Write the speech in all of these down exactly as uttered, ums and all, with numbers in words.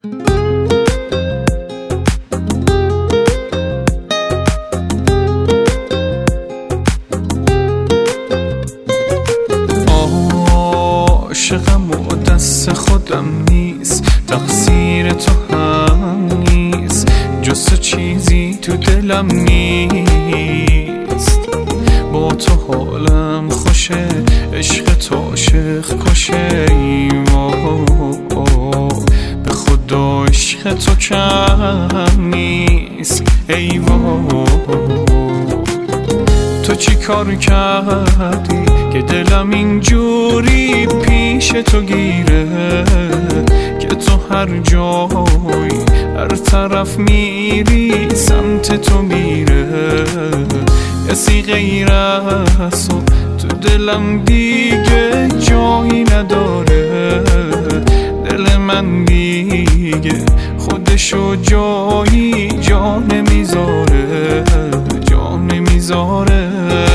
عاشقم و دست خودم نیست، تقصیر تو هم نیست، جز تو چیزی تو دلم نیست. با تو حالم خوشه، عشق تو عاشق کشه. به خدا عشق تو کم نیست. ای تو چی کار کردی که دلم اینجوری پیش تو گیره، که تو هر جایی هر طرف میری سمت تو میره. کسی غیر از تو دلم دیگه جایی نداره. دل من دیگه خودشو جایی جا نمیذاره، جا نمیذاره.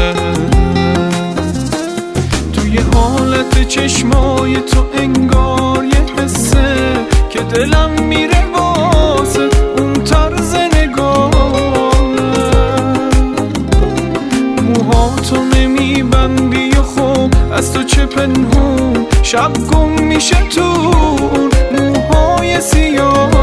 توی حالت چشمای تو انگار یه حسه که دلم میره واسه اون طرز نگاه. موهاتو نمیبندی و خوب از تو چه پنهون، شب گم میشه تو موهای سیاه.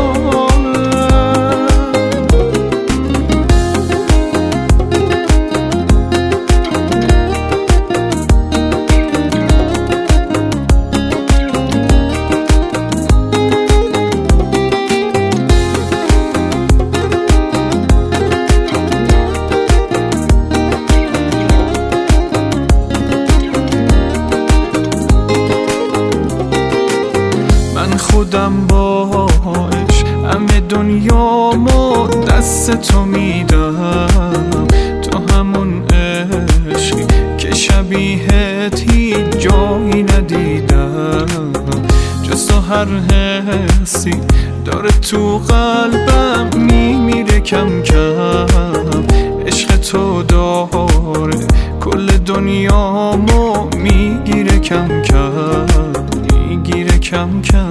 خودم باش همه دنیامو دست تو میدم. تو همون عشقی که شبیهت هیچ جایی ندیدم. جز تو هر حسی داره تو قلبم میمیره کم کم. عشق تو داره کل دنیامو میگیره کم کم، میگیره کم کم.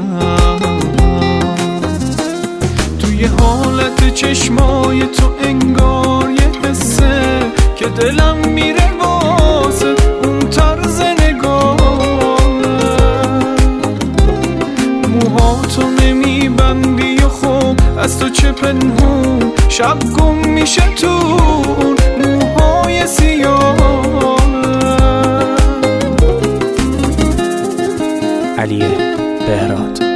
توی حالت چشمای تو انگار یه حسه که دلم میره واسه اون طرز نگاه. موهاتو نمیبندی و خوب از تو چه پنهون، شب گم میشه تو موهای سیاه. علی بهراد.